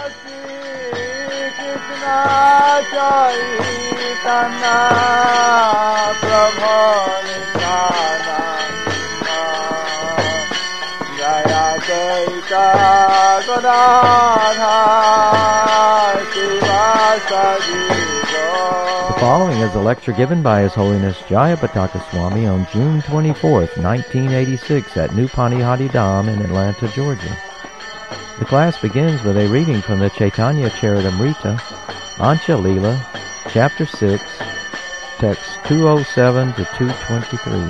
The following is a lecture given by His Holiness Jayapataka Swami on June 24th, 1986 at New Panihati Dham in Atlanta, Georgia. The class begins with a reading from the Chaitanya Charitamrita, Ancha Leela, Chapter 6, texts 207 to 223.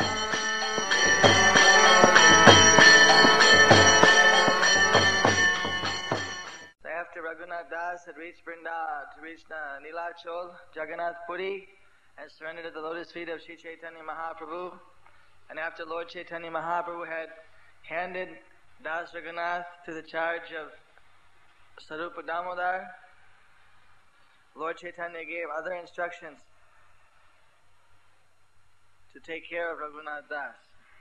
Had reached Vrindavan, reached Nilachal, Jagannath Puri, and surrendered at the lotus feet of Sri Chaitanya Mahaprabhu. And after Lord Chaitanya Mahaprabhu had handed Das Raghunath to the charge of Sarupa Damodar, Lord Chaitanya gave other instructions to take care of Raghunath Das.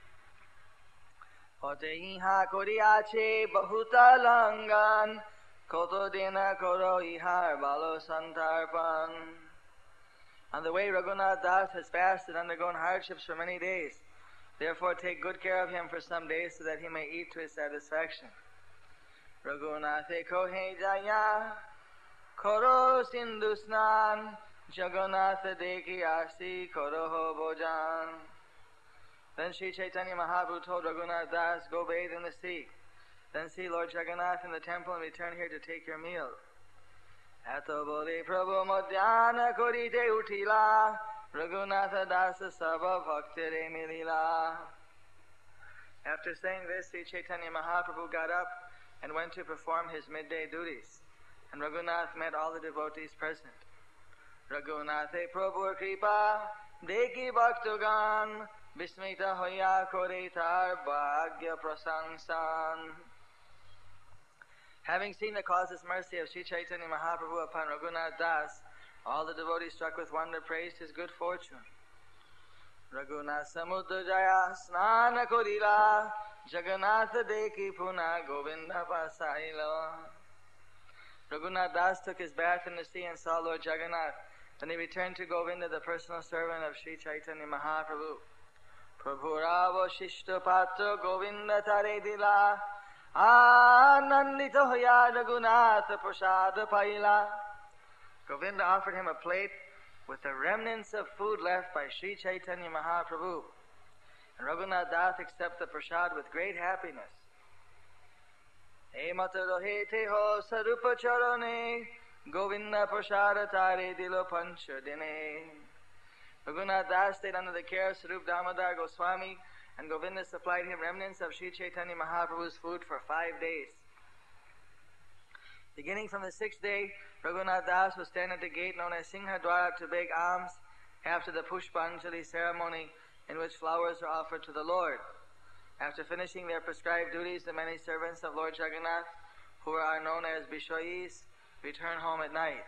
Hote iha koriache bahuta langan Koto dina koro ihar balo santarpan. On the way, Raghunath Das has fasted and undergone hardships for many days. Therefore, take good care of him for some days so that he may eat to his satisfaction. Raghunathe kohe jaya koro sindusnan Jagannath deki asi koro ho bojan. Then Sri Chaitanya Mahaprabhu told Raghunath Das, go bathe in the sea. Then see Lord Jagannath in the temple and return here to take your meal. Ato bole Prabhu madhyana korite utila Raghunatha dasa sabha bhaktire milila. After saying this, Sri Chaitanya Mahaprabhu got up and went to perform his midday duties. And Raghunath met all the devotees present. Raghunathe Prabhu kripa deki bhaktogan Bismita hoya kore tar bhagya prasangsan. Having seen the causeless mercy of Sri Chaitanya Mahaprabhu upon Raghunath Das, all the devotees struck with wonder praised his good fortune. Raghunath samudra jaya snana korila Jagannatha deki puna govinda pasaila. Raghunath Das took his bath in the sea and saw Lord Jagannath. Then he returned to Govinda, the personal servant of Sri Chaitanya Mahaprabhu. Prabhuravo shishto patra govinda tare dila Anandita hoya Raghunatha prasada paila. Govinda offered him a plate with the remnants of food left by Sri Chaitanya Mahaprabhu. And Raghunath Das accepted the prasad with great happiness. He mata rohete ho sarupa charane Govinda prasada tare dilo pancha dine. Raghunath Das stayed under the care of Sarup Damodar Goswami, and Govinda supplied him remnants of Sri Chaitanya Mahaprabhu's food for 5 days. Beginning from the 6th day, Raghunath Das would stand at the gate known as Singhadwara to beg alms after the Pushpanjali ceremony in which flowers are offered to the Lord. After finishing their prescribed duties, the many servants of Lord Jagannath, who are known as Bishoyis, return home at night.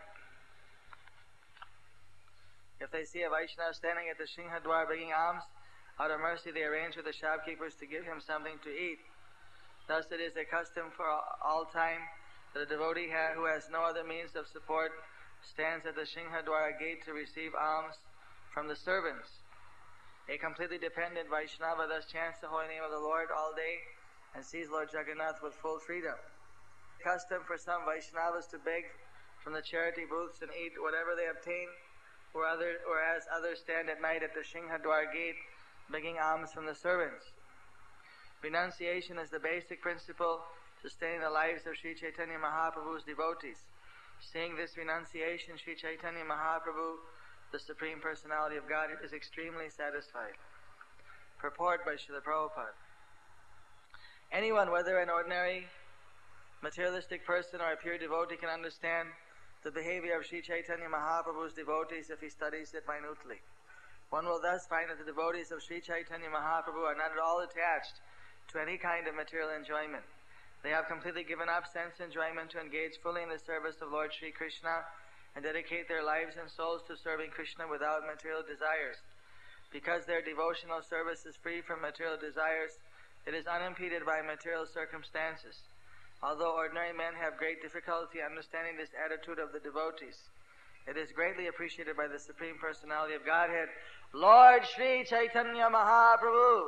If they see a Vaishnava standing at the Singhadwar begging alms, out of mercy they arrange with the shopkeepers to give him something to eat. Thus it is a custom for all time that a devotee who has no other means of support stands at the Singhadwara gate to receive alms from the servants. A completely dependent Vaishnava thus chants the holy name of the Lord all day and sees Lord Jagannath with full freedom. Custom for some Vaishnavas to beg from the charity booths and eat whatever they obtain, whereas others stand at night at the Singhadwar gate begging alms from the servants. Renunciation is the basic principle sustaining the lives of Sri Chaitanya Mahaprabhu's devotees. Seeing this renunciation, Sri Chaitanya Mahaprabhu, the Supreme Personality of God, is extremely satisfied. Purport by Srila Prabhupada. Anyone, whether an ordinary materialistic person or a pure devotee, can understand the behavior of Sri Chaitanya Mahaprabhu's devotees if he studies it minutely. One will thus find that the devotees of Sri Chaitanya Mahaprabhu are not at all attached to any kind of material enjoyment. They have completely given up sense enjoyment to engage fully in the service of Lord Sri Krishna and dedicate their lives and souls to serving Krishna without material desires. Because their devotional service is free from material desires, it is unimpeded by material circumstances. Although ordinary men have great difficulty understanding this attitude of the devotees, it is greatly appreciated by the Supreme Personality of Godhead, Lord Sri Chaitanya Mahaprabhu.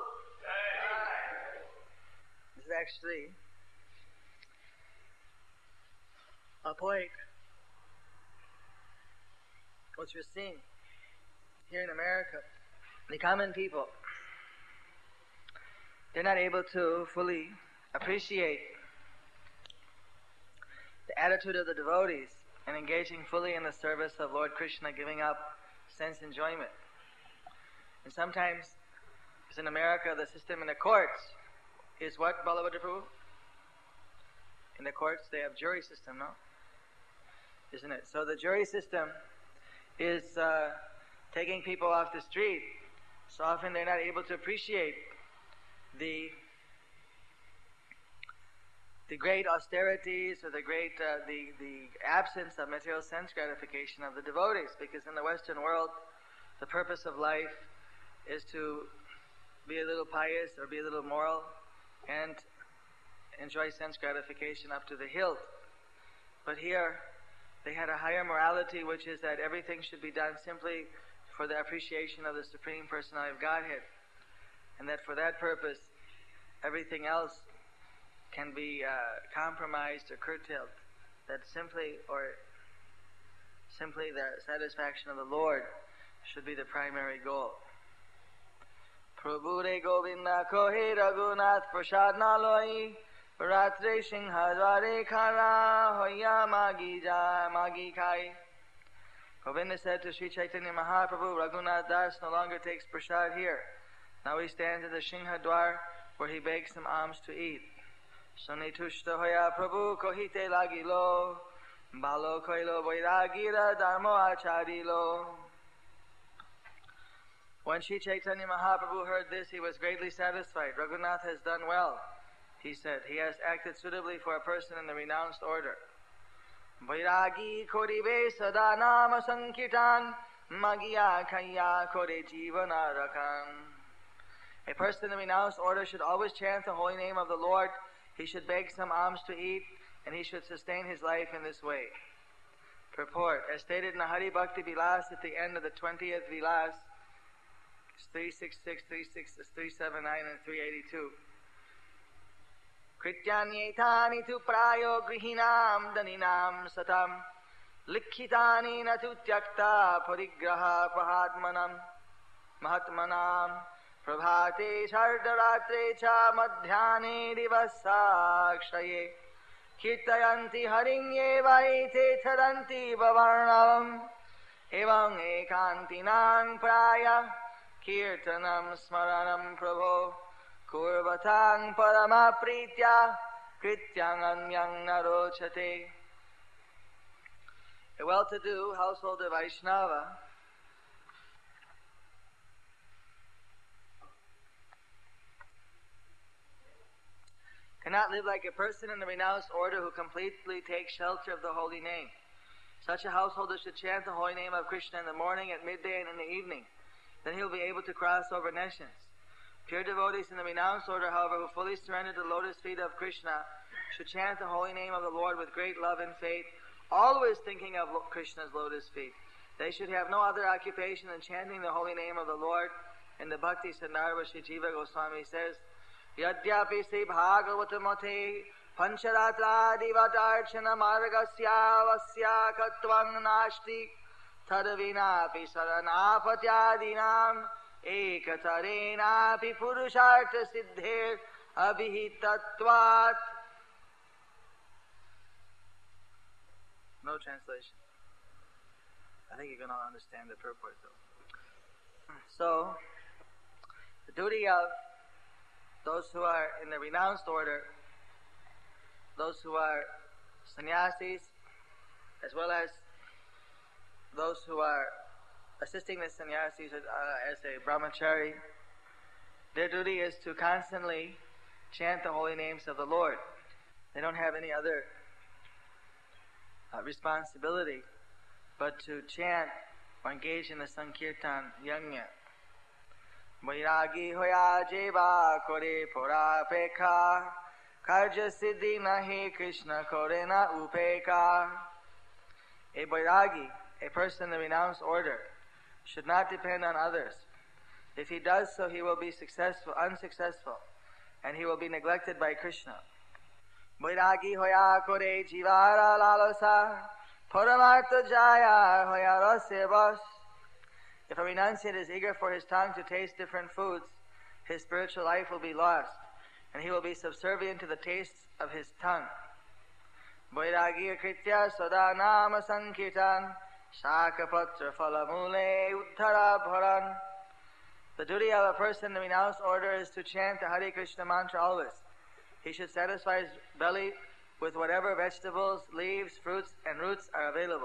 This is actually a point which we're seeing here in America. The common people, they're not able to fully appreciate the attitude of the devotees and engaging fully in the service of Lord Krishna, giving up sense enjoyment. And sometimes, as in America, the system in the courts is what, Balabhadra Prabhu? In the courts, they have jury system, no? Isn't it? So the jury system is taking people off the street. So often they're not able to appreciate the great austerities or the great the absence of material sense gratification of the devotees, because in the Western world the purpose of life is to be a little pious or be a little moral and enjoy sense gratification up to the hilt. But here they had a higher morality, which is that everything should be done simply for the appreciation of the Supreme Personality of Godhead, and that for that purpose everything else can be compromised or curtailed, that simply the satisfaction of the Lord should be the primary goal. Prabhu re Govinda kohe Raghunath prasad na loi ratre singha dware khara hoya magi khai. Govinda said to Sri Chaitanya Mahaprabhu, Raghunath Das no longer takes prasad here. Now he stands at the Singha Dwar where he begs some alms to eat. Sanitushta hoya Prabhu kohite lagilo balo koilo vairagira dharmo acharilo. When Sri Chaitanya Mahaprabhu heard this, he was greatly satisfied. Raghunath has done well, he said. He has acted suitably for a person in the renounced order. Vairagi korive sada nama sankirtan magiya kaya kore jivana rakan. A person in the renounced order should always chant the holy name of the Lord. He should beg some alms to eat, and he should sustain his life in this way. Purport. As stated in the Hari Bhakti Vilas at the end of the 20th Vilas, 366, 379, and 382. Krityanyetani tu prayo grihinam daninam satam likhitani na tu tyakta parigraha mahatmanam prabhate chardharatre cha madhyane divasakshaye kirtayanti harinye vaite charanti vavarnavam evam ekantinan praya kirtanam smaranam prabho kurvatang parama pritya krityang anyang narochate. A well-to-do householder Vaishnava cannot live like a person in the renounced order who completely takes shelter of the holy name. Such a householder should chant the holy name of Krishna in the morning, at midday, and in the evening. Then he will be able to cross over nations. Pure devotees in the renounced order, however, who fully surrender to the lotus feet of Krishna, should chant the holy name of the Lord with great love and faith, always thinking of Krishna's lotus feet. They should have no other occupation than chanting the holy name of the Lord. In the Bhakti Sandarbha, Sri Jiva Goswami says, Yadyapi Sri Bhagavata Mate Pancharatra Divatarchana Margasya Vasya Katvang Nashti Tadavinapi Saranapatyadinam Ekatarenapi Purushartha Siddher Abhihitatvat. No translation. I think you're going to understand the purport though. So, the duty of those who are in the renounced order, those who are sannyasis, as well as those who are assisting the sannyasis as a brahmachari, their duty is to constantly chant the holy names of the Lord. They don't have any other responsibility but to chant or engage in the Sankirtan Yajna. Vairagi hoya jeva kore pora pekha Karja siddhi nahi Krishna korena upekar. A Vairagi, a person in the renounced order, should not depend on others. If he does so, he will be unsuccessful, and he will be neglected by Krishna. Vairagi hoya kore jivara lalosa, paramartha jaya hoya rasya vas. If a renunciate is eager for his tongue to taste different foods, his spiritual life will be lost, and he will be subservient to the tastes of his tongue. Vairagi kritya sada nama sankirtan, shakapatra phalamule uttara bharan. The duty of a person in the renounced order is to chant the Hare Krishna mantra always. He should satisfy his belly with whatever vegetables, leaves, fruits, and roots are available.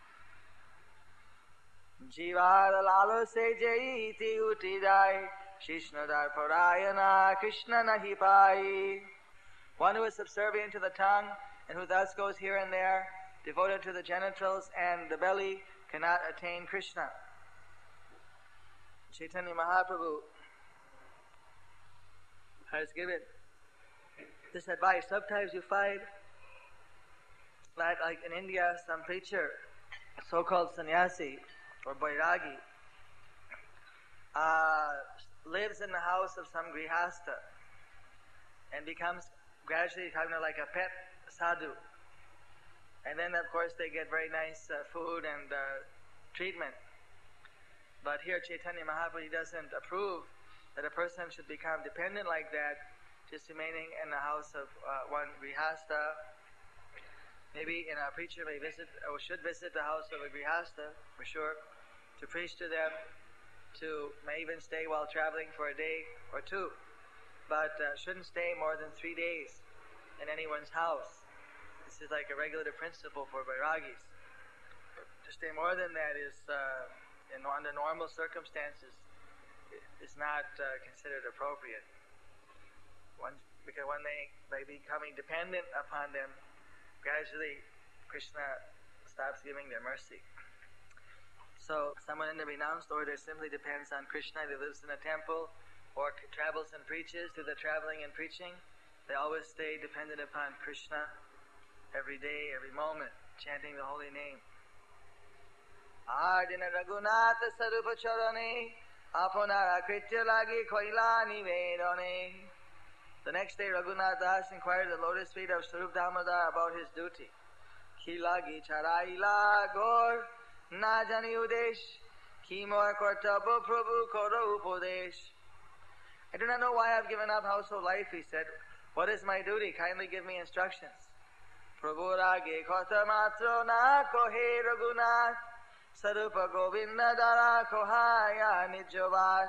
Jivara lalo se jaiti uti jai, Krishnadar parayana Krishna nahi pai. One who is subservient to the tongue and who thus goes here and there, devoted to the genitals and the belly, cannot attain Krishna. Chaitanya Mahaprabhu has given this advice. Sometimes you find that, like in India, some preacher, so-called sannyasi or Vairagi, lives in the house of some grihastha and becomes gradually kind of like a pet sadhu. And then, of course, they get very nice food and treatment. But here Chaitanya Mahaprabhu doesn't approve that a person should become dependent like that, just remaining in the house of one grihastha. Maybe a preacher may visit or should visit the house of a grihastha, for sure, to preach to them, may even stay while traveling for a day or two, but shouldn't stay more than 3 days in anyone's house. This is like a regulative principle for Vairagis. To stay more than that is, under normal circumstances, is not considered appropriate. Because when they becoming dependent upon them, gradually Krishna stops giving their mercy. So someone in the renounced order simply depends on Krishna. He lives in a temple or travels and preaches. Through the traveling and preaching, they always stay dependent upon Krishna every day, every moment, chanting the holy name. Ardina Raghunatha Sarupa Charane Aponara Kritya Lagi Koila Nivedane. The next day Raghunath Das inquired at the lotus feet of Sarup Damodar about his duty. Ki lagi charaila gor na jani udesh ki mor kartabo prabhu koro upodesh. I do not know why I have given up household life, he said. What is my duty? Kindly give me instructions. Prabhu rage kotha matro na kohe Raghunath Sarupa Govinda Dara Kohaya Nijovat.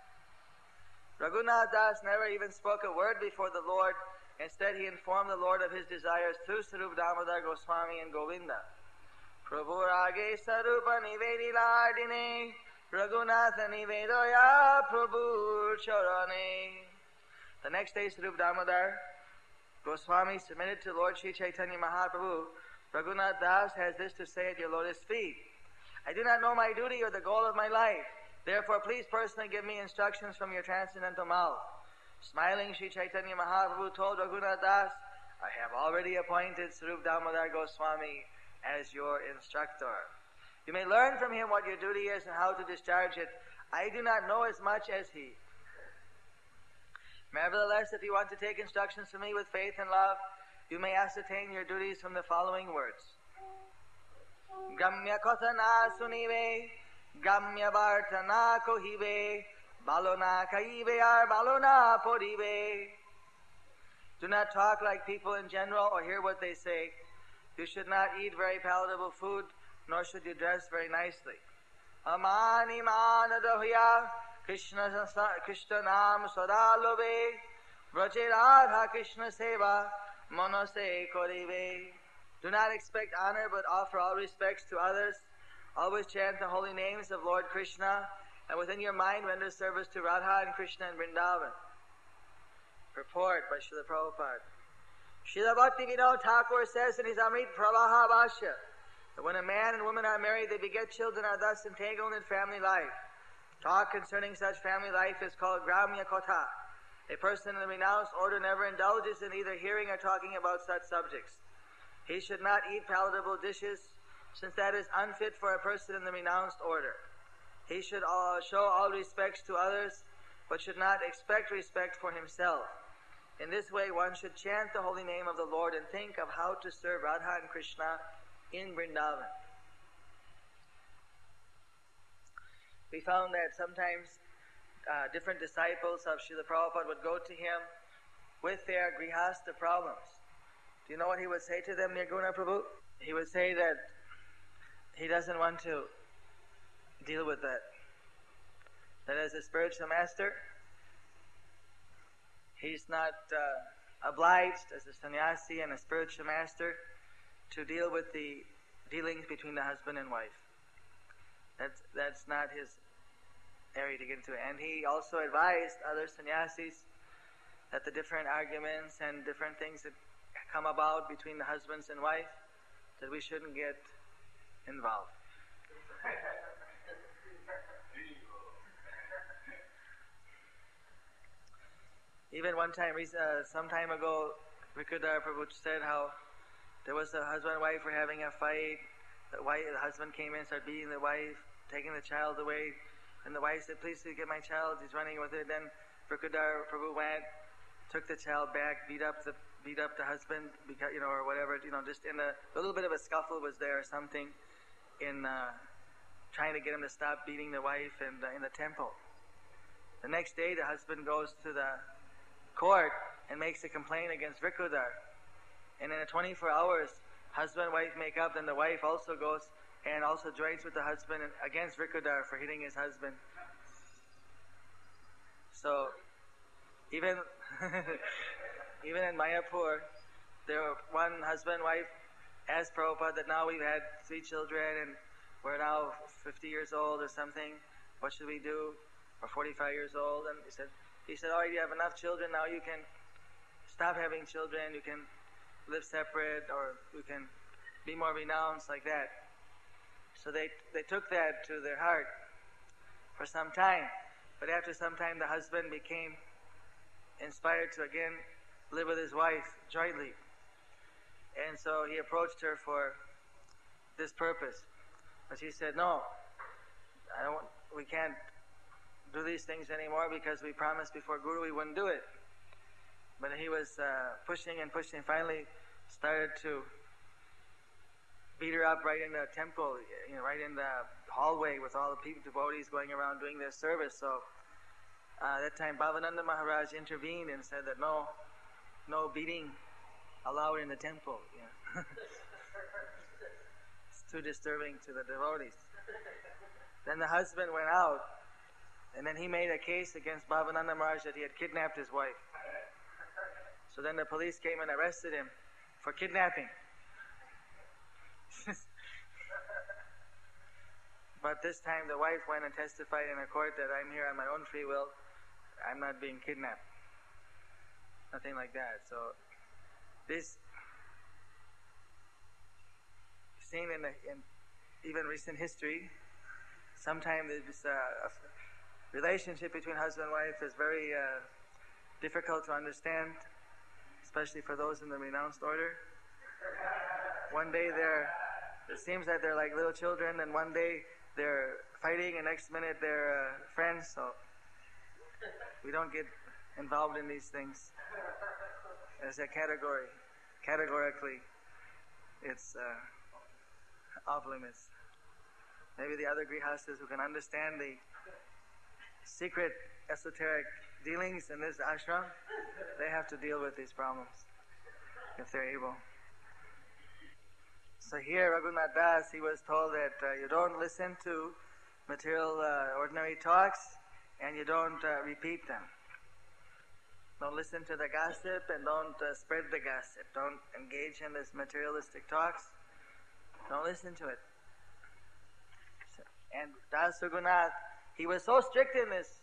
Raghunath Das never even spoke a word before the Lord. Instead, he informed the Lord of his desires through Sarup Damodar Goswami and Govinda. Prabhu Rage Sarupa Nivedi Lardine Raghunatha Nivedoya Prabhu Charane. The next day, Sarup Damodar Goswami submitted to Lord Sri Chaitanya Mahaprabhu. Raghunath Das has this to say at your lotus feet. I do not know my duty or the goal of my life. Therefore, please personally give me instructions from your transcendental mouth. Smiling, Sri Chaitanya Mahaprabhu told Raghunath Das, I have already appointed Sarup Damodar Goswami as your instructor. You may learn from him what your duty is and how to discharge it. I do not know as much as he. Nevertheless, if you want to take instructions from me with faith and love, you may ascertain your duties from the following words. Gamya kathana sunive, gamya vartana kohive, balona kaive ar balona porive. Do not talk like people in general or hear what they say. You should not eat very palatable food, nor should you dress very nicely. Amani manadahuya, Krishna nam sadalove, vraje radha Krishna seva, monose korive. Do not expect honor, but offer all respects to others. Always chant the holy names of Lord Krishna, and within your mind render service to Radha and Krishna in Vrindavan. Purport by Srila Prabhupada. Srila Bhakti Vinod Thakur says in his Amrit Pravaha Bhashya that when a man and woman are married, they beget children, are thus entangled in family life. Talk concerning such family life is called Gramya Kotha. A person in the renounced order never indulges in either hearing or talking about such subjects. He should not eat palatable dishes, since that is unfit for a person in the renounced order. He should show all respects to others, but should not expect respect for himself. In this way, one should chant the holy name of the Lord and think of how to serve Radha and Krishna in Vrindavan. We found that sometimes different disciples of Srila Prabhupada would go to him with their grihastha problems. Do you know what he would say to them, Nirguna Prabhu? He would say that he doesn't want to deal with that. That as a spiritual master, he's not obliged as a sannyasi and a spiritual master to deal with the dealings between the husband and wife. That's not his area to get into. And he also advised other sannyasis that the different arguments and different things that come about between the husbands and wife, that we shouldn't get involved. Even one time, some time ago, Rikudar Prabhu said how there was a husband and wife were having a fight. The husband came in, started beating the wife, taking the child away. And the wife said, "Please get my child." He's running with it. Then Rikudar Prabhu went, took the child back, beat up the husband, because, or whatever. Just in a little bit of a scuffle was there or something in trying to get him to stop beating the wife in the temple. The next day, the husband goes to the court and makes a complaint against Rikudar. And in 24 hours, husband and wife make up, then the wife also goes and also joins with the husband against Rikudar for hitting his husband. So, even in Mayapur, there were one husband and wife asked Prabhupada that now we've had 3 children and we're now 50 years old or something. What should we do? Or 45 years old. And he said, "Oh, you have enough children, now you can stop having children, you can live separate, or you can be more renounced," like that. So they took that to their heart for some time. But after some time, the husband became inspired to again live with his wife jointly. And so he approached her for this purpose. But she said, "No, we can't do these things anymore because we promised before Guru we wouldn't do it." But he was pushing and pushing, finally started to beat her up right in the temple, right in the hallway with all the people, devotees going around doing their service. So at that time Bhavananda Maharaj intervened and said that no beating allowed in the temple. It's too disturbing to the devotees. Then the husband went out, and then he made a case against Bhavananda Maharaj that he had kidnapped his wife. So then the police came and arrested him for kidnapping. But this time the wife went and testified in a court that I'm here on my own free will. I'm not being kidnapped. Nothing like that. So this seen in even recent history, sometimes this relationship between husband and wife is very difficult to understand, especially for those in the renounced order. One day it seems that they're like little children, and one day they're fighting, and next minute they're friends. So we don't get involved in these things as a category. Categorically, it's off limits. Maybe the other grihastas who can understand the secret esoteric dealings in this ashram, they have to deal with these problems if they're able. So here, Raghunath Das, he was told that you don't listen to material ordinary talks and you don't repeat them. Don't listen to the gossip and don't spread the gossip. Don't engage in this materialistic talks. Don't listen to it. And Das Raghunath, he was so strict in this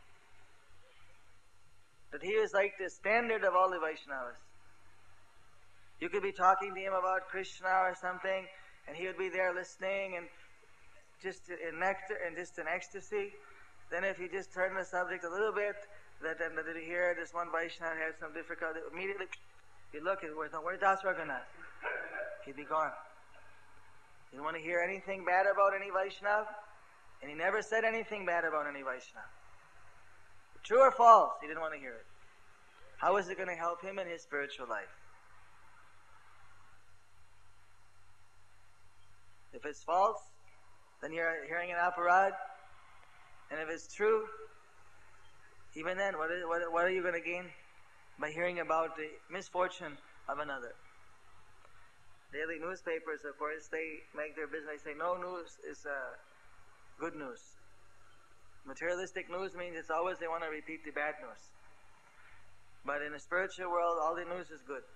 that he was like the standard of all the Vaishnavas. You could be talking to him about Krishna or something, and he would be there listening and just in nectar and just in ecstasy. Then if you just turn the subject a little bit, that you hear this one Vaishnava had some difficulty, immediately you look at where's Das Raghunath? He'd be gone. He didn't want to hear anything bad about any Vaishnava, and he never said anything bad about any Vaishnava. True or false, he didn't want to hear it. How is it going to help him in his spiritual life? If it's false, then you're hearing an aparad. And if it's true, even then, what are you going to gain by hearing about the misfortune of another? Daily newspapers, of course, they make their business. They say no news is good news. Materialistic news means it's always they want to repeat the bad news. But in the spiritual world, all the news is good.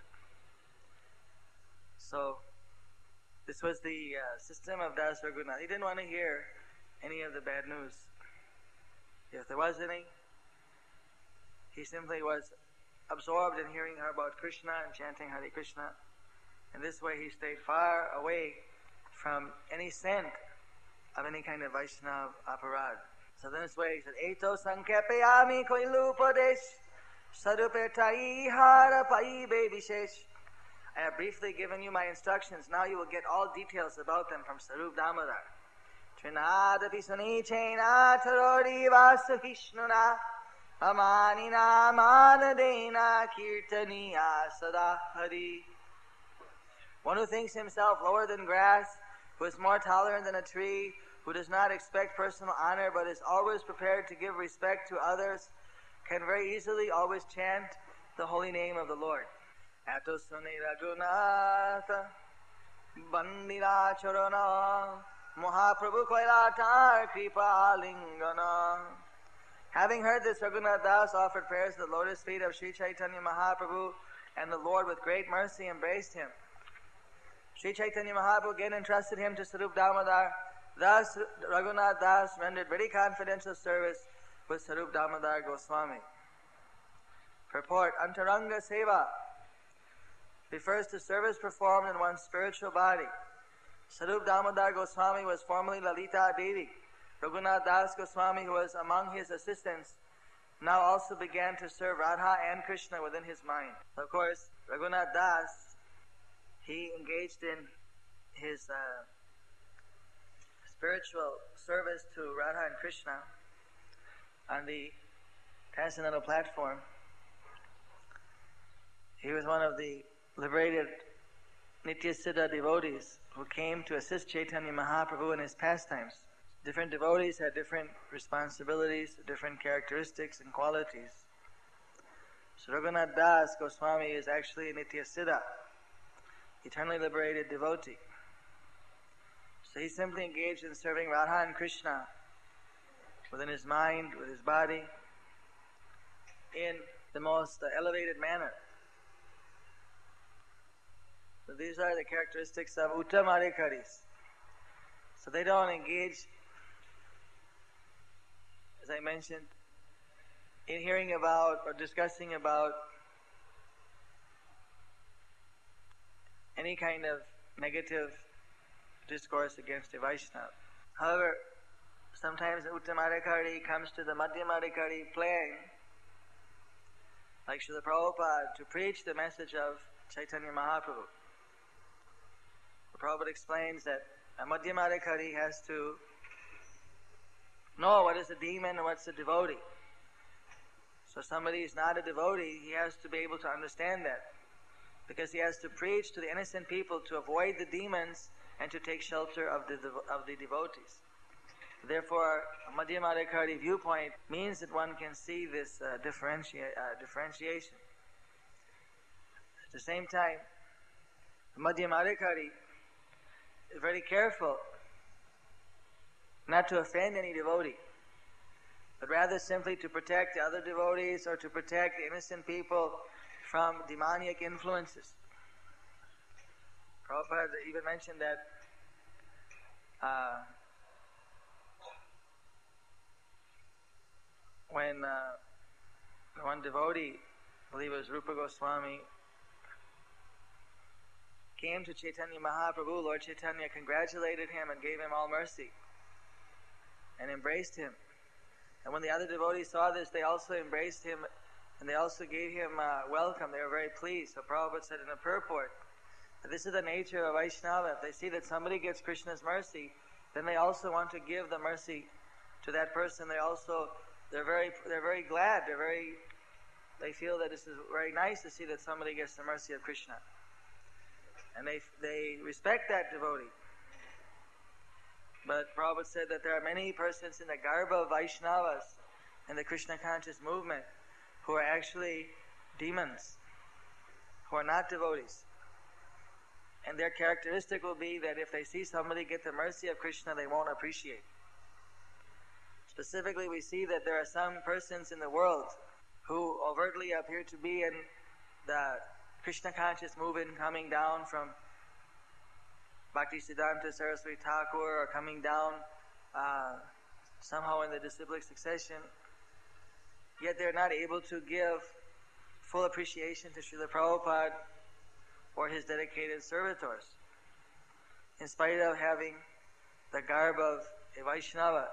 So, this was the system of Das Raghunath. He didn't want to hear any of the bad news. If there was any, he simply was absorbed in hearing about Krishna and chanting Hare Krishna. And this way he stayed far away from any scent of any kind of Vaishnava aparad. So then this way he said, Eto sankepayami koilupadesh sarupetai harapai vishesh. I have briefly given you my instructions. Now you will get all details about them from Sarup Damodar. Trinadapi sunichena tarori vasahishnuna amanina manadena kirtaniya sada hari. One who thinks himself lower than grass, who is more tolerant than a tree, who does not expect personal honor but is always prepared to give respect to others, can very easily always chant the holy name of the Lord. Ato suni Raghunatha bandira charana Mahaprabhu koilatar kripa lingana. Having heard this, Raghunath Das offered prayers to the lotus feet of Sri Chaitanya Mahaprabhu, and the Lord with great mercy embraced him. Sri Chaitanya Mahaprabhu again entrusted him to Sarup Damodar. Thus, Raghunath Das rendered very confidential service with Sarup Damodar Goswami. Purport: Antaranga Seva refers to service performed in one's spiritual body. Sarup Damodar Goswami was formerly Lalita Devi. Raghunath Das Goswami, who was among his assistants, now also began to serve Radha and Krishna within his mind. Of course, Raghunath Das, he engaged in his spiritual service to Radha and Krishna on the Transcendental platform. He was one of the liberated Nityasiddha devotees who came to assist Chaitanya Mahaprabhu in his pastimes. Different devotees had different responsibilities, different characteristics and qualities. So Raghunath Das Goswami is actually a Nityasiddha, eternally liberated devotee. So he simply engaged in serving Radha and Krishna within his mind, with his body, in the most elevated manner. So these are the characteristics of Uttamadhikaris. So they don't engage, as I mentioned, in hearing about or discussing about any kind of negative discourse against a Vaishnava. However, sometimes the Uttamadhikari comes to the Madhyamadhikari plane, like Srila Prabhupada, to preach the message of Chaitanya Mahaprabhu. Prabhupada explains that a Madhyamadhikari has to know what is a demon and what's a devotee. So somebody is not a devotee, he has to be able to understand that, because he has to preach to the innocent people to avoid the demons and to take shelter of the devotees. Therefore, a Madhyamadhikari viewpoint means that one can see this differentiation. At the same time, a Madhyamadhikari is very careful not to offend any devotee, but rather simply to protect the other devotees or to protect the innocent people from demonic influences. Prabhupada even mentioned that when one devotee, I believe it was Rupa Goswami, came to Chaitanya Mahaprabhu, Lord Chaitanya congratulated him and gave him all mercy and embraced him And when the other devotees saw this, they also embraced him and they also gave him welcome. They were very pleased. So Prabhupada said in a purport that this is the nature of Vaishnava. If they see that somebody gets Krishna's mercy, then they also want to give the mercy to that person. They're very glad. They feel that this is very nice to see that somebody gets the mercy of Krishna. And they respect that devotee. But Prabhupada said that there are many persons in the Garbha of Vaishnavas in the Krishna conscious movement who are actually demons, who are not devotees. And their characteristic will be that if they see somebody get the mercy of Krishna, they won't appreciate. Specifically, we see that there are some persons in the world who overtly appear to be in the Krishna conscious movement, coming down from Bhaktisiddhanta Saraswati Thakur, or coming down somehow in the disciplic succession, yet they're not able to give full appreciation to Srila Prabhupada or his dedicated servitors, in spite of having the garb of a Vaishnava.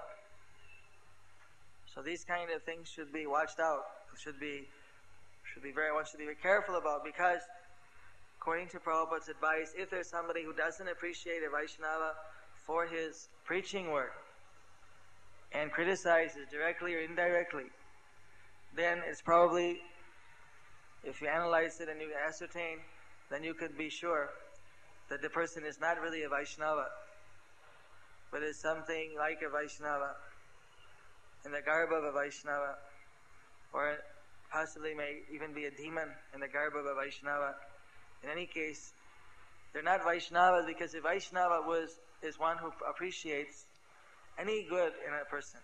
So these kind of things should be watched out. One should be very careful about, because according to Prabhupada's advice, if there's somebody who doesn't appreciate a Vaishnava for his preaching work and criticizes directly or indirectly, then it's probably, if you analyze it and you ascertain, then you could be sure that the person is not really a Vaishnava, but is something like a Vaishnava, in the garb of a Vaishnava, or possibly may even be a demon in the garb of a Vaishnava. In any case, they're not Vaishnavas, because a Vaishnava is one who appreciates any good in a person.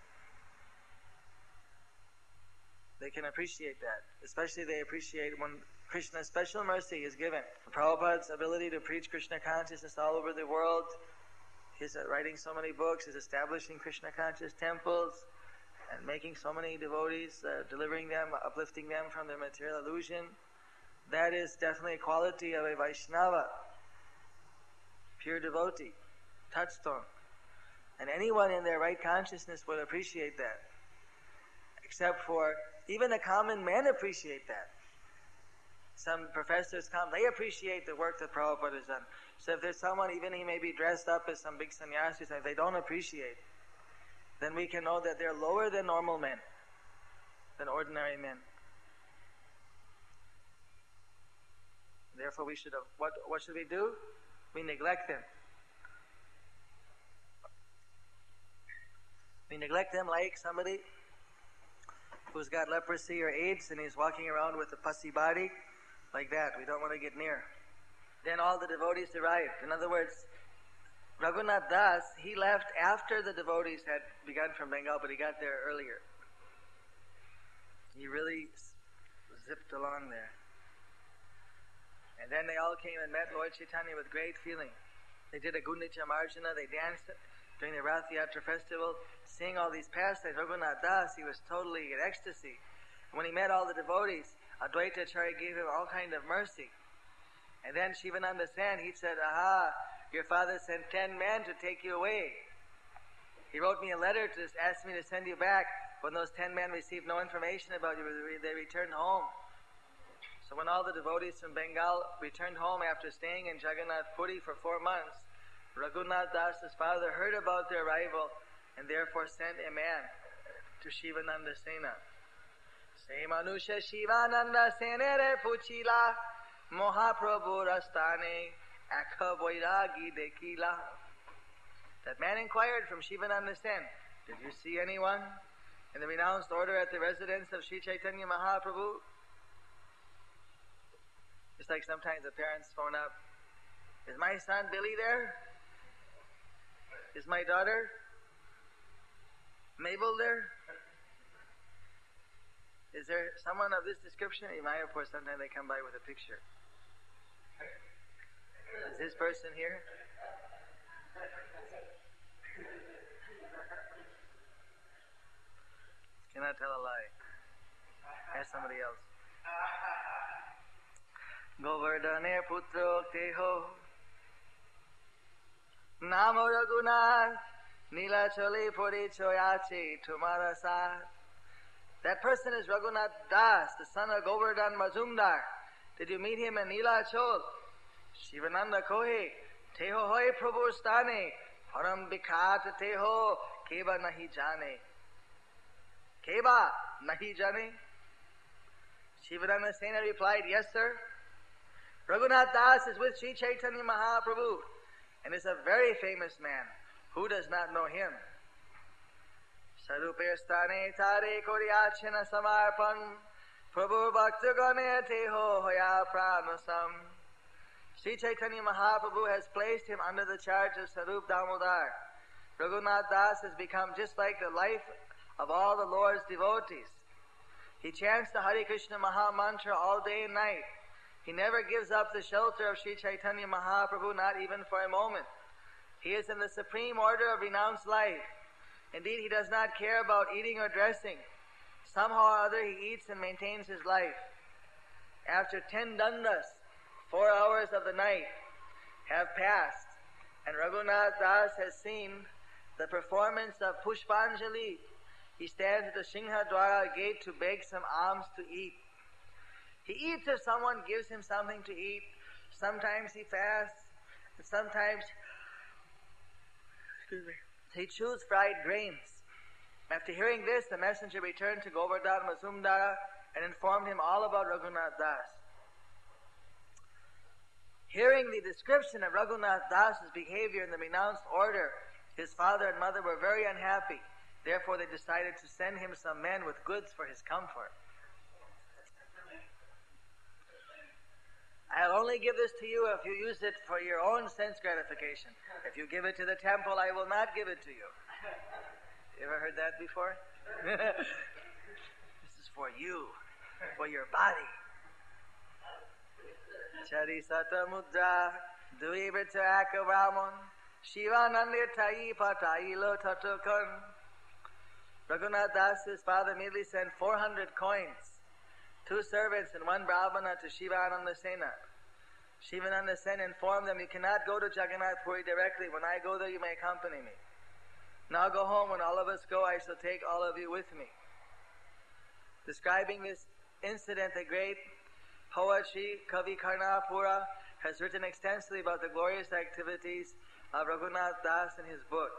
They can appreciate that. Especially they appreciate when Krishna's special mercy is given. Prabhupada's ability to preach Krishna consciousness all over the world, his writing so many books, his establishing Krishna conscious temples, and making so many devotees, delivering them, uplifting them from their material illusion, that is definitely a quality of a Vaishnava, pure devotee, touchstone. And anyone in their right consciousness would appreciate that. Except for, even the common men appreciate that. Some professors come, they appreciate the work that Prabhupada has done. So if there's someone, even he may be dressed up as some big sannyasi, if they don't appreciate, then we can know that they're lower than normal men, than ordinary men. Therefore, we should have, what should we do? We neglect them. We neglect them like somebody who's got leprosy or AIDS and he's walking around with a pussy body, like that. We don't want to get near. Then all the devotees arrived. In other words, Raghunath Das, he left after the devotees had begun from Bengal, but he got there earlier. He really zipped along there. And then they all came and met Lord Chaitanya with great feeling. They did a Gundicha Marjana, they danced during the Rath Yatra festival, seeing all these pastimes. Raghunath Das, he was totally in ecstasy. When he met all the devotees, Advaita Acharya gave him all kind of mercy. And then Shivananda Sen, he said, "Aha, your father sent 10 men to take you away. He wrote me a letter to ask me to send you back. When those 10 men received no information about you, they returned home." So when all the devotees from Bengal returned home after staying in Jagannath Puri for 4 months, Raghunath Das's father heard about their arrival and therefore sent a man to Shivananda Sena. Se manusha Shivananda Senere Puchila Mahaprabhu Rastane Akha Vairagi Dekila. That man inquired from Shivananda Sen, "Did you see anyone in the renounced order at the residence of Sri Chaitanya Mahaprabhu?" Just like sometimes the parents phone up, "Is my son Billy there? Is my daughter Mabel there? Is there someone of this description?" In Mayapur, sometimes they come by with a picture. Is this person here? Cannot tell a lie. Ask somebody else. Govardhane putro teho Namo Raghunath Nilachali porichoy ache tumara sat That person is Raghunath Das, the son of Govardhan Mazumdar. Did you meet him in Neelachal? Shivananda Kohe, Teho Hoy Prabhu Stane, Param Bikhat Teho, Keba Nahi Jane. Keba Nahi Jane? Shivananda Sena replied, yes, sir. Raghunath Das is with Sri Chaitanya Mahaprabhu and is a very famous man. Who does not know him? Sarupe Stane Tare Koryachana Samarpan Prabhu Bhakta Gane Teho Hoya Pranasam. Sri Chaitanya Mahaprabhu has placed him under the charge of Sarup Damodar. Raghunath Das has become just like the life of all the Lord's devotees. He chants the Hare Krishna Maha Mantra all day and night. He never gives up the shelter of Sri Chaitanya Mahaprabhu, not even for a moment. He is in the supreme order of renounced life. Indeed, he does not care about eating or dressing. Somehow or other he eats and maintains his life. After 10 dandas, 4 hours of the night have passed, and Raghunath Das has seen the performance of Pushpanjali. He stands at the Singhadwara gate to beg some alms to eat. He eats if someone gives him something to eat. Sometimes he fasts, and sometimes he chews fried grains. After hearing this, the messenger returned to Govardhan Mazumdara and informed him all about Raghunath Das. Hearing the description of Raghunath Das's behavior in the renounced order, his father and mother were very unhappy. Therefore, they decided to send him some men with goods for his comfort. I'll only give this to you if you use it for your own sense gratification. If you give it to the temple, I will not give it to you. You ever heard that before? This is for you, for your body. Chari Sata Mudra, Duibrita Akaramon, Shivananda Tai Patai Lo Tatokon. Raghunath Das' father immediately sent 400 coins, 2 servants and 1 brahmana to Shivananda Sena. Shivananda Sena informed them, you cannot go to Jagannath Puri directly. When I go there, you may accompany me. Now go home. When all of us go, I shall take all of you with me. Describing this incident, the great poet Sri Kavi Karnapura has written extensively about the glorious activities of Raghunath Das in his book.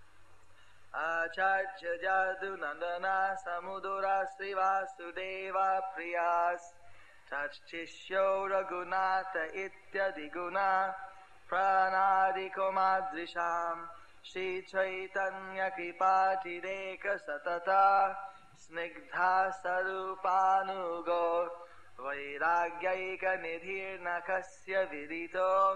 Acharya Jadu Nandana Samudura Srivasudeva Priyas Tachishyo Raghunatha Ityadi Guna Pranadiko Madrisham Shri Chaitanya Kripati Deka Satata Snigdha Sarupanugo Vairagyaika Nidhir Nakasya Vidito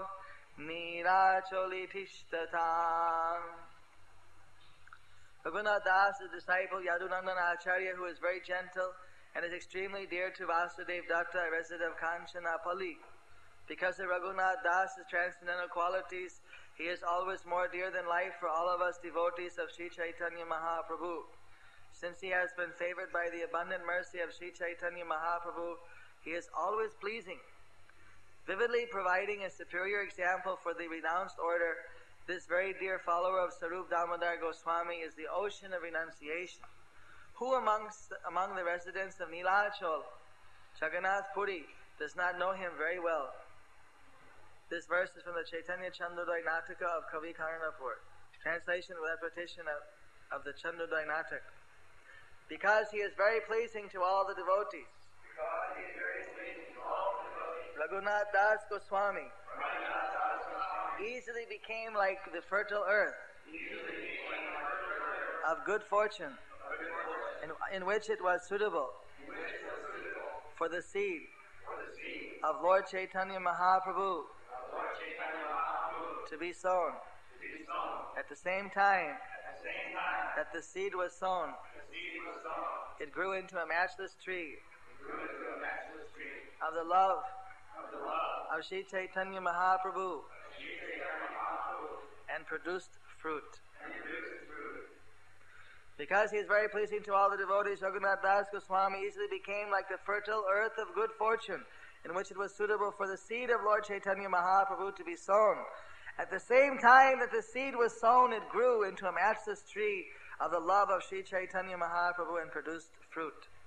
Niracholitishtatam. Raghunath Das, the disciple Yadunandana Acharya, who is very gentle and is extremely dear to Vasudev Datta, a resident of Kanchanapalli. Because of Raghunath Das' transcendental qualities, he is always more dear than life for all of us devotees of Sri Chaitanya Mahaprabhu. Since he has been favored by the abundant mercy of Sri Chaitanya Mahaprabhu, he is always pleasing. Vividly providing a superior example for the renounced order, this very dear follower of Sarup Damodar Goswami is the ocean of renunciation. Who among the residents of Neelachal, Jagannath Puri, does not know him very well? This verse is from the Chaitanya Chandrodaya Nataka of Kavi Karnapur. Translation with repetition of the Chandrodaya Nataka. Because he is very pleasing to all the devotees. Raghunath Das Goswami easily became like the fertile earth of good fortune, in which it was suitable for the seed of Lord Chaitanya Mahaprabhu to be sown. At the same time that the seed was sown, it grew into a matchless tree of the love of Sri Chaitanya Mahaprabhu and produced fruit. Because he is very pleasing to all the devotees, Raghunath Das Goswami easily became like the fertile earth of good fortune, in which it was suitable for the seed of Lord Chaitanya Mahaprabhu to be sown. At the same time that the seed was sown, it grew into a matchless tree of the love of Sri Chaitanya Mahaprabhu and produced fruit.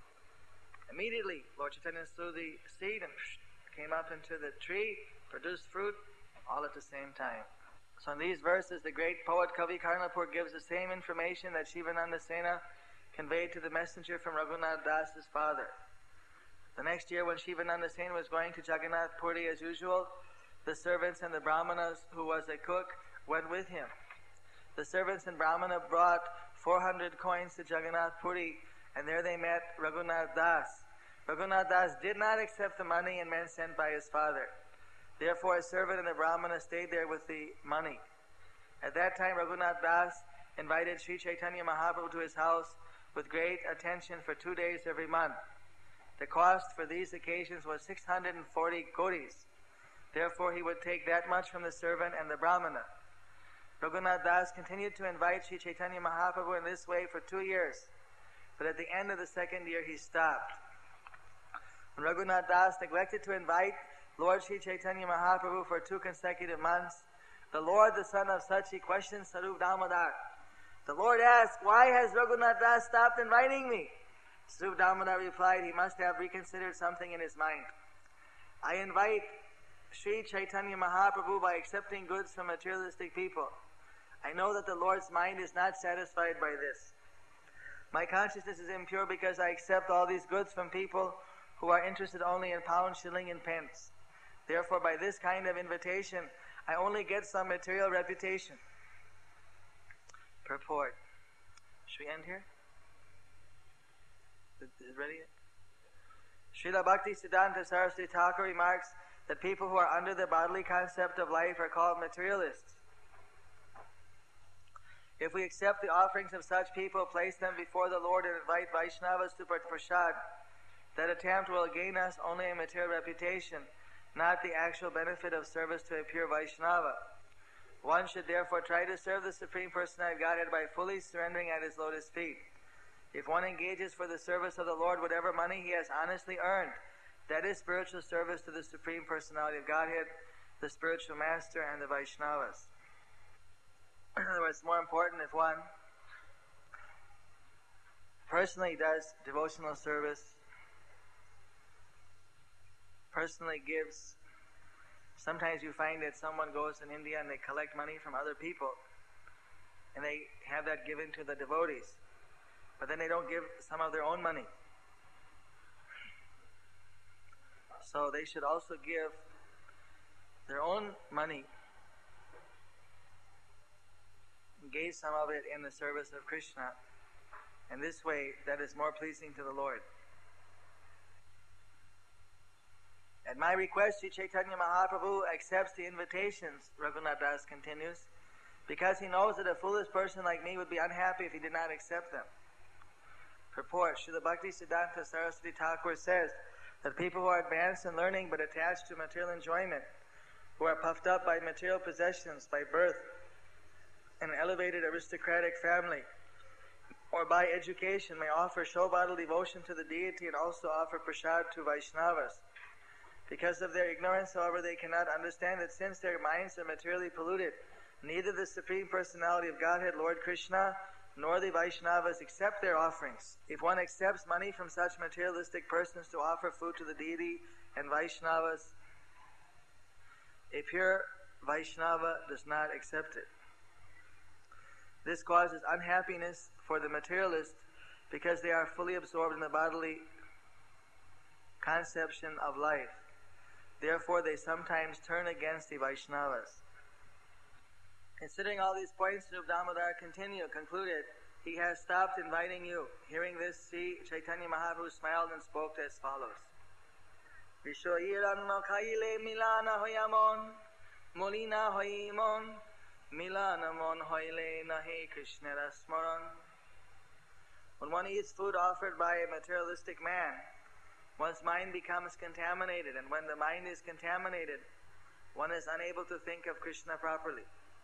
Immediately, Lord Chaitanya threw the seed and came up into the tree, produced fruit, all at the same time. So in these verses, the great poet Kavi Karnapur gives the same information that Shivananda Sena conveyed to the messenger from Raghunath Das's father. The next year, when Shivananda Sena was going to Jagannath Puri as usual, the servants and the brahmanas, who was a cook, went with him. The servants and brahmana brought 400 coins to Jagannath Puri, and there they met Raghunath Das. Raghunath Das did not accept the money and men sent by his father. Therefore, a servant and the brahmana stayed there with the money. At that time, Raghunath Das invited Sri Chaitanya Mahaprabhu to his house with great attention for 2 days every month. The cost for these occasions was 640 kotis. Therefore, he would take that much from the servant and the brahmana. Raghunath Das continued to invite Sri Chaitanya Mahaprabhu in this way for 2 years. But at the end of the second year, he stopped. When Raghunath Das neglected to invite Lord Sri Chaitanya Mahaprabhu for 2 consecutive months, the Lord, the son of Sachi, questioned Sarup Damodar. The Lord asked, "Why has Raghunath Das stopped inviting me?" Sarup Damodar replied, he must have reconsidered something in his mind. "I invite Sri Chaitanya Mahaprabhu by accepting goods from materialistic people. I know that the Lord's mind is not satisfied by this. My consciousness is impure because I accept all these goods from people who are interested only in pound, shilling, and pence. Therefore, by this kind of invitation, I only get some material reputation." Purport. Should we end here? Is it ready? Srila Bhakti Siddhanta Saraswati Thakur remarks that people who are under the bodily concept of life are called materialists. If we accept the offerings of such people, place them before the Lord, and invite Vaishnavas to prasad, that attempt will gain us only a material reputation, not the actual benefit of service to a pure Vaishnava. One should therefore try to serve the Supreme Personality of Godhead by fully surrendering at His lotus feet. If one engages for the service of the Lord whatever money he has honestly earned, that is spiritual service to the Supreme Personality of Godhead, the spiritual master, and the Vaishnavas. In other words, it's more important if one personally does devotional service, personally gives. Sometimes you find that someone goes in India and they collect money from other people and they have that given to the devotees, but then they don't give some of their own money. So they should also give their own money, engage some of it in the service of Krishna, and this way that is more pleasing to the Lord. At my request, Sri Chaitanya Mahaprabhu accepts the invitations, Raghunath Das continues, because he knows that a foolish person like me would be unhappy if he did not accept them. Purport. Srila Bhakti Siddhanta Saraswati Thakur says that people who are advanced in learning but attached to material enjoyment, who are puffed up by material possessions, by birth, an elevated aristocratic family, or by education, may offer show-bottle devotion to the deity and also offer prasad to Vaishnavas. Because of their ignorance, however, they cannot understand that since their minds are materially polluted, neither the Supreme Personality of Godhead, Lord Krishna, nor the Vaishnavas accept their offerings. If one accepts money from such materialistic persons to offer food to the deity and Vaishnavas, a pure Vaishnava does not accept it. This causes unhappiness for the materialist because they are fully absorbed in the bodily conception of life. Therefore, they sometimes turn against the Vaishnavas. Considering all these points, Sarup Damodar concluded, he has stopped inviting you. Hearing this, Sri Chaitanya Mahaprabhu smiled and spoke as follows. Vishoyiranno khaile milana hoyamon, molina hoyimon, milana mon hoyle nahe Krishna rasmaran. When one eats food offered by a materialistic man, one's mind becomes contaminated, and when the mind is contaminated, one is unable to think of Krishna properly.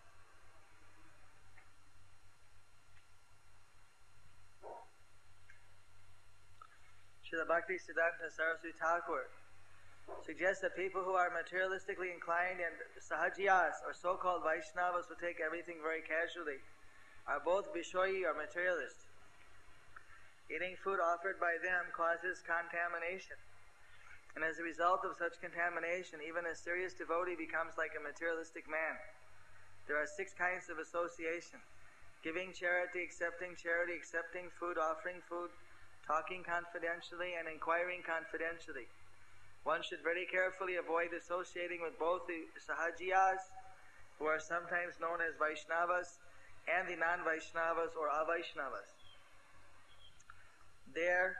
Srila Bhakti Siddhanta Saraswati Thakur suggests that people who are materialistically inclined and sahajiyas, or so-called Vaishnavas who take everything very casually, are both Vishoyi or materialist. Eating food offered by them causes contamination. And as a result of such contamination, even a serious devotee becomes like a materialistic man. There are 6 kinds of association: giving charity, accepting food, offering food, talking confidentially, and inquiring confidentially. One should very carefully avoid associating with both the Sahajiyas, who are sometimes known as Vaishnavas, and the non-Vaishnavas or Avaishnavas. Their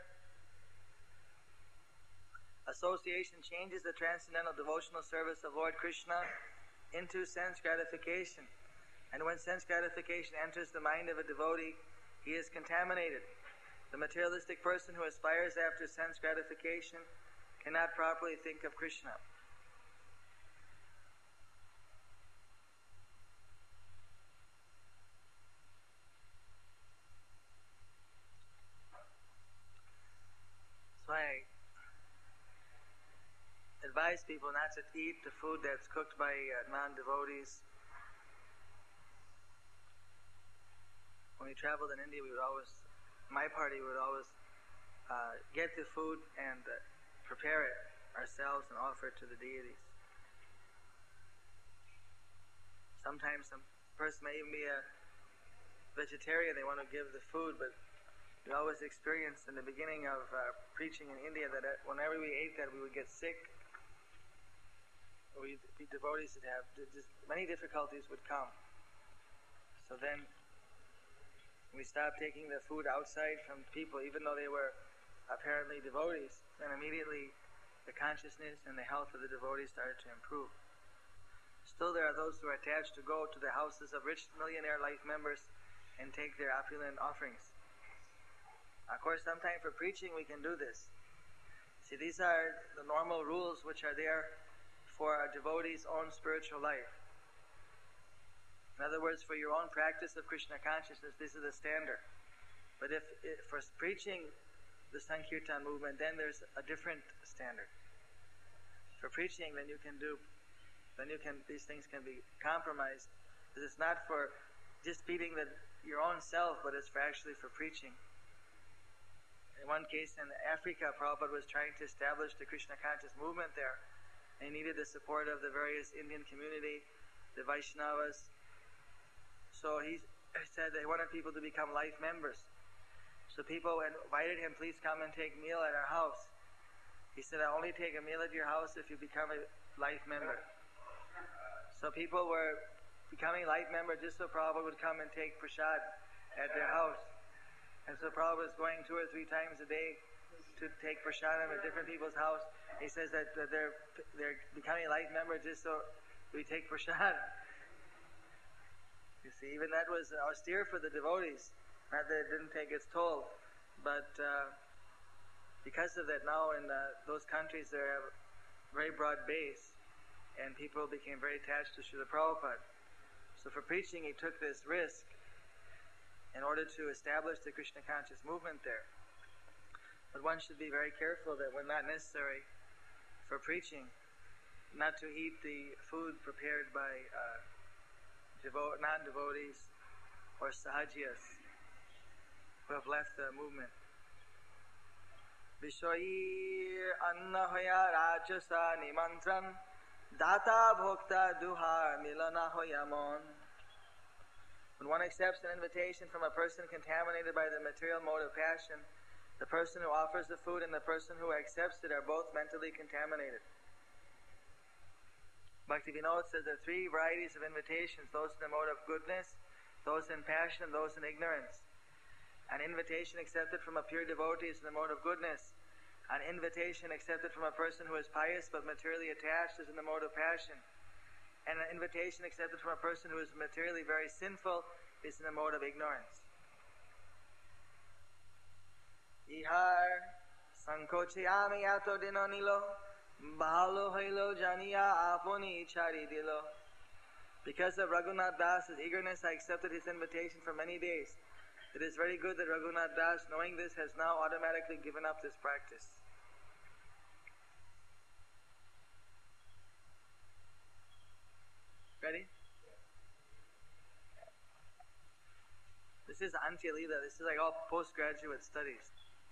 association changes the transcendental devotional service of Lord Krishna into sense gratification. And when sense gratification enters the mind of a devotee, he is contaminated. The materialistic person who aspires after sense gratification cannot properly think of Krishna. So I advise people not to eat the food that's cooked by non-devotees. When we traveled in India, my party would always get the food and prepare it ourselves and offer it to the deities. Sometimes some person may even be a vegetarian, they want to give the food, but we always experienced in the beginning of preaching in India that whenever we ate that, we would get sick. We'd be devotees that have just many difficulties would come. So then we stopped taking the food outside from people, even though they were apparently devotees. Then immediately the consciousness and the health of the devotees started to improve. Still, there are those who are attached to go to the houses of rich millionaire life members and take their opulent offerings. Of course, sometime for preaching we can do this. See, these are the normal rules which are there for a devotee's own spiritual life. In other words, for your own practice of Krishna consciousness, this is the standard. But if for preaching the Sankirtan movement, then there's a different standard. For preaching, these things can be compromised. Because it's not for just feeding your own self, but it's actually for preaching. In one case in Africa, Prabhupada was trying to establish the Krishna conscious movement there. And he needed the support of the various Indian community, the Vaishnavas. So he said they wanted people to become life members. So people invited him, please come and take meal at our house. He said, I'll only take a meal at your house if you become a life member. So people were becoming life member just so Prabhupada would come and take prasad at their house. And so Prabhupada was going 2 or 3 times a day to take prasadam at different people's house. He says that they're becoming a life member just so we take prasad. You see, even that was austere for the devotees. Not that it didn't take its toll, but because of that, now in those countries they have a very broad base, and people became very attached to Srila Prabhupada. So for preaching, he took this risk in order to establish the Krishna conscious movement there. But one should be very careful that when not necessary for preaching, not to eat the food prepared by non-devotees or sahajiyas who have left the movement. Vishoyi anna hoya rajasa nimantran data bhokta duha milana hoyamon. When one accepts an invitation from a person contaminated by the material mode of passion, the person who offers the food and the person who accepts it are both mentally contaminated. Bhaktivinoda says there are 3 varieties of invitations: those in the mode of goodness, those in passion, and those in ignorance. An invitation accepted from a pure devotee is in the mode of goodness. An invitation accepted from a person who is pious but materially attached is in the mode of passion. And an invitation accepted from a person who is materially very sinful is in the mode of ignorance. Ihar sankochayami ato dino nilo bahalo hailo janiya aponi chari dilo. Because of Raghunath Das's eagerness, I accepted his invitation for many days. It is very good that Raghunath Das, knowing this, has now automatically given up this practice. Ready? The This is Antya Leela. This is like all postgraduate studies.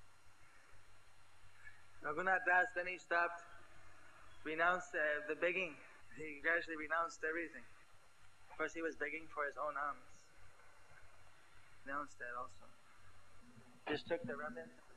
Raghunath Das, then he stopped, renounced the begging. He gradually renounced everything. First he was begging for his own alms. Renounced that also. Just took the remnants